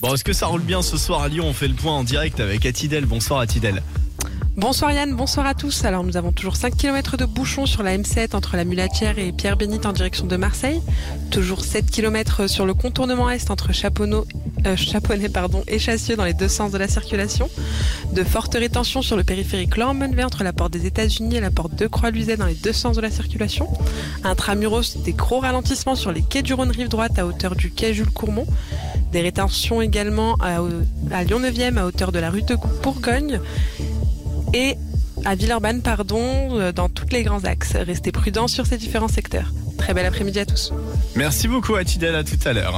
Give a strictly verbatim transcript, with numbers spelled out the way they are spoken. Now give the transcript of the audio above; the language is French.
Bon, est-ce que ça roule bien ce soir à Lyon? On fait le point en direct avec Atidel. Bonsoir Atidel. Bonsoir Yann, bonsoir à tous. Alors nous avons toujours cinq kilomètres de bouchons sur la M sept entre la Mulatière et Pierre-Bénite en direction de Marseille. Toujours sept kilomètres sur le contournement est entre Chaponneau, euh, Chaponnet pardon, et Chassieux dans les deux sens de la circulation. De fortes rétentions sur le périphérique Laurent-Monnevey entre la porte des États-Unis et la porte de Croix-Luzet dans les deux sens de la circulation. Intramuros, des gros ralentissements sur les quais du Rhône rive droite à hauteur du quai Jules Courmont. Des rétentions également à, à Lyon neuvième à hauteur de la rue de Bourgogne. Et à Villeurbanne, pardon, dans tous les grands axes. Restez prudents sur ces différents secteurs. Très bel après-midi à tous. Merci beaucoup Atidel, à tout à l'heure.